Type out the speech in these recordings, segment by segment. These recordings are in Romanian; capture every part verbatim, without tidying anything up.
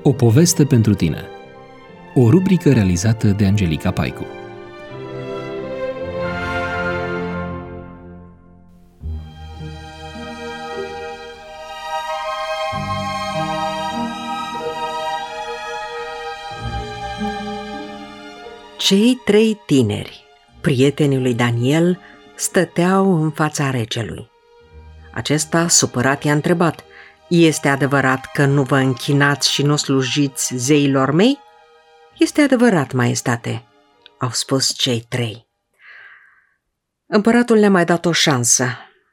O poveste pentru tine. O rubrică realizată de Angelica Paicu. Cei trei tineri, prietenii lui Daniel, stăteau în fața regelui. Acesta, supărat, i-a întrebat: "Este adevărat că nu vă închinați și nu slujiți zeilor mei?" "Este adevărat, maestate," au spus cei trei. Împăratul le-a mai dat o șansă.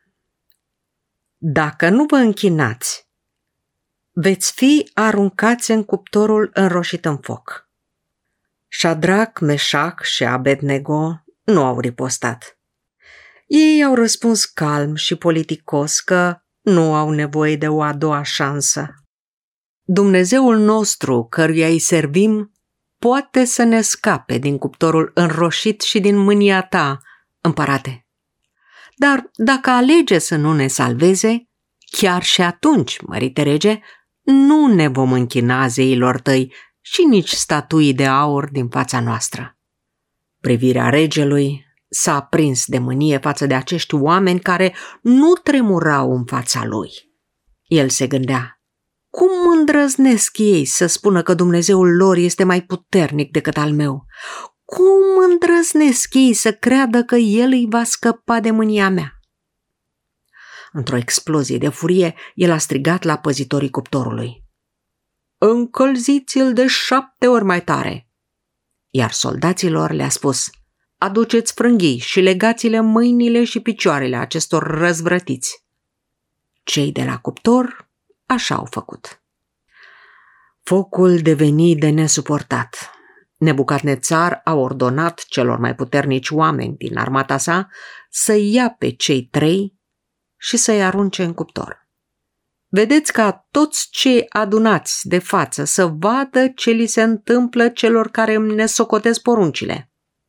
"Dacă nu vă închinați, veți fi aruncați în cuptorul înroșit în foc." Șadrac, Meșac și Abednego nu au ripostat. Ei au răspuns calm și politicos că nu au nevoie de o a doua șansă. "Dumnezeul nostru, căruia îi servim, poate să ne scape din cuptorul înroșit și din mânia ta, împărate. Dar dacă alege să nu ne salveze, chiar și atunci, mărite rege, nu ne vom închina zeilor tăi și nici statuii de aur din fața noastră." Privirea regelui s-a aprins de mânie față de acești oameni care nu tremurau în fața lui. El se gândea: cum îndrăznesc ei să spună că Dumnezeul lor este mai puternic decât al meu? Cum îndrăznesc ei să creadă că El îi va scăpa de mânia mea? Într-o explozie de furie, el a strigat la păzitorii cuptorului: "Încălziți-l de șapte ori mai tare!" Iar soldaților le-a spus: "Aduceți frânghii și legați-le mâinile și picioarele acestor răzvrătiți." Cei de la cuptor așa au făcut. Focul deveni de nesuportat. Nebucadnețar a ordonat celor mai puternici oameni din armata sa să ia pe cei trei și să-i arunce în cuptor. "Vedeți ca toți cei adunați de față să vadă ce li se întâmplă celor care îmi nesocotesc poruncile.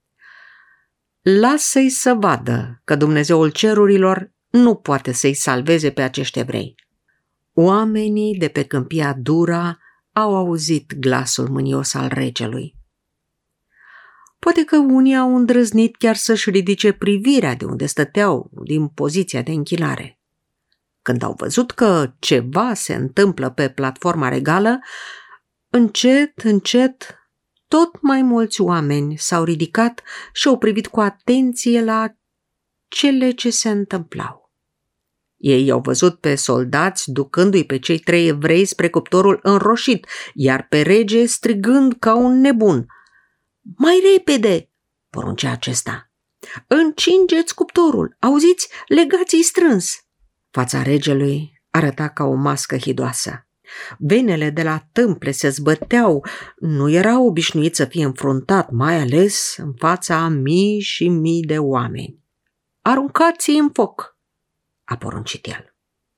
Lasă-i să vadă că Dumnezeul cerurilor nu poate să-i salveze pe acești evrei." Oamenii de pe câmpia Dura au auzit glasul mânios al regelui. Poate că unii au îndrăznit chiar să-și ridice privirea de unde stăteau, din poziția de închinare. Când au văzut că ceva se întâmplă pe platforma regală, încet, încet, tot mai mulți oameni s-au ridicat și au privit cu atenție la cele ce se întâmplau. Ei au văzut pe soldați ducându-i pe cei trei evrei spre cuptorul înroșit, iar pe rege strigând ca un nebun: "Mai repede!" poruncea acesta. "Încingeți cuptorul! Auziți? Legați-i strâns!" Fața regelui arăta ca o mască hidoasă. Venele de la tâmple se zbăteau, nu era obișnuit să fie înfruntat, mai ales în fața a mii și mii de oameni. "Aruncați-i în foc!" a poruncit el.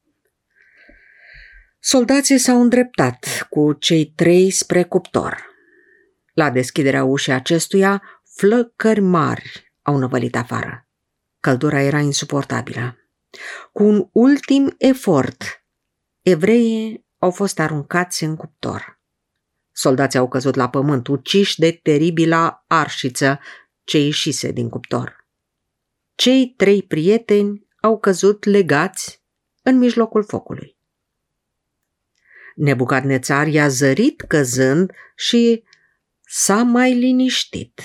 Soldații s-au îndreptat cu cei trei spre cuptor. La deschiderea ușii acestuia, flăcări mari au năvălit afară. Căldura era insuportabilă. Cu un ultim efort, evreii au fost aruncați în cuptor. Soldații au căzut la pământ, uciși de teribila arșiță ce ieșise din cuptor. Cei trei prieteni au căzut legați în mijlocul focului. Nebucadnețar i-a zărit căzând și s-a mai liniștit.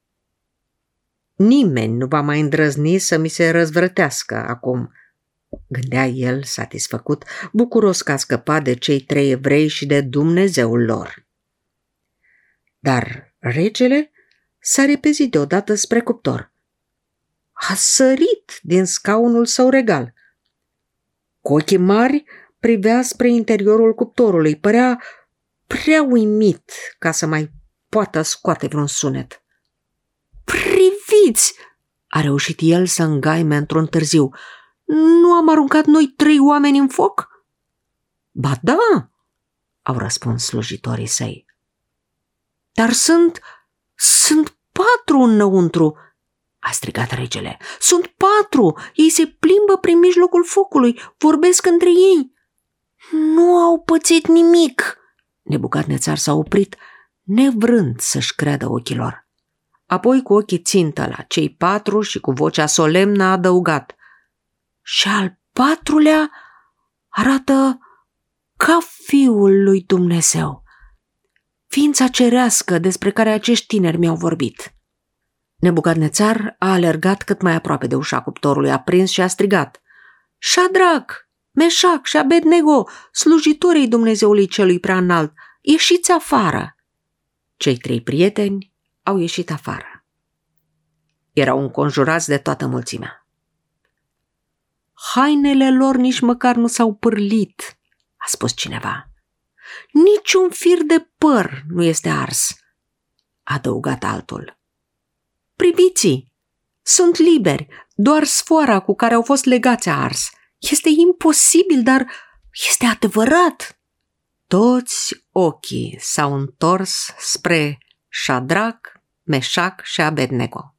"Nimeni nu va mai îndrăzni să mi se răzvrătească acum," gândea el satisfăcut, bucuros că a scăpat de cei trei evrei și de Dumnezeul lor. Dar regele s-a repezit deodată spre cuptor. A sărit din scaunul său regal. Cu ochii mari privea spre interiorul cuptorului, părea prea uimit ca să mai poată scoate vreun sunet. "Priviți!" a reușit el să îngaime într-un târziu. "Nu am aruncat noi trei oameni în foc?" "Ba da," au răspuns slujitorii săi. "Dar sunt, sunt patru înăuntru," a strigat regele. "Sunt patru! Ei se plimbă prin mijlocul focului, vorbesc între ei." "Nu au pățit nimic," Nebucadnețar s-a oprit, nevrând să-și creadă ochilor. Apoi, cu ochii țintă la cei patru și cu vocea solemnă a adăugat: și al patrulea arată ca Fiul lui Dumnezeu, ființa cerească despre care acești tineri mi-au vorbit. Nebucadnețar a alergat cât mai aproape de ușa cuptorului aprins și a strigat: Șadrac, Meșac și Abednego, slujitorii Dumnezeului celui prea înalt, ieșiți afară! Cei trei prieteni au ieșit afară. Erau înconjurați de toată mulțimea. Hainele lor nici măcar nu s-au pârlit, a spus cineva. Niciun fir de păr nu este ars, a adăugat altul. Priviți, sunt liberi, doar sfoara cu care au fost legați a ars. Este imposibil, dar este adevărat. Toți ochii s-au întors spre Șadrac, Meșac și Abednego.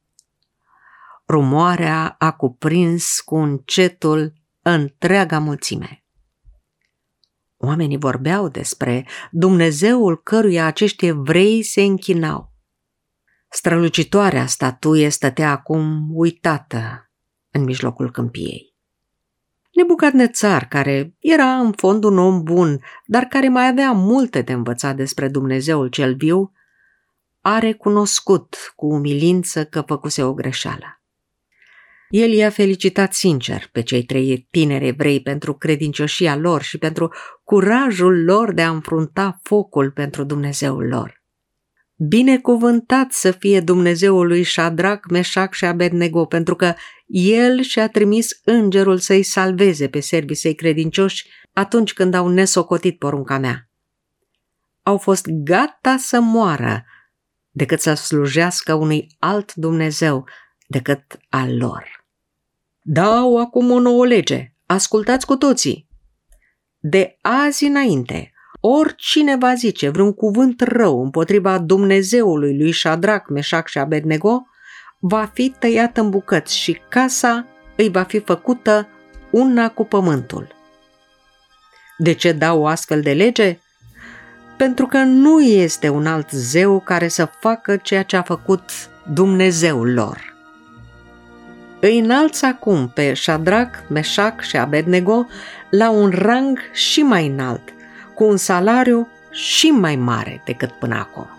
Rumoarea a cuprins cu încetul întreaga mulțime. Oamenii vorbeau despre Dumnezeul căruia acești evrei se închinau. Strălucitoarea statuie stătea acum uitată în mijlocul câmpiei. Nebucadnețar, care era în fond un om bun, dar care mai avea multe de învățat despre Dumnezeul cel viu, a recunoscut cu umilință că făcuse o greșeală. El i-a felicitat sincer pe cei trei tineri evrei pentru credincioșia lor și pentru curajul lor de a înfrunta focul pentru Dumnezeul lor. Binecuvântat să fie Dumnezeul lui Șadrac, Meșac și Abednego, pentru că el și-a trimis îngerul să-i salveze pe serbii săi credincioși atunci când au nesocotit porunca mea. Au fost gata să moară decât să slujească unui alt Dumnezeu decât al lor. Dau acum o nouă lege, ascultați cu toții. De azi înainte, oricine va zice vreun cuvânt rău împotriva Dumnezeului lui Șadrac, Meșac și Abednego, va fi tăiat în bucăți și casa îi va fi făcută una cu pământul. De ce dau o astfel de lege? Pentru că nu este un alt zeu care să facă ceea ce a făcut Dumnezeul lor. Îi înalți acum pe Șadrac, Meșac și Abednego la un rang și mai înalt, cu un salariu și mai mare decât până acum.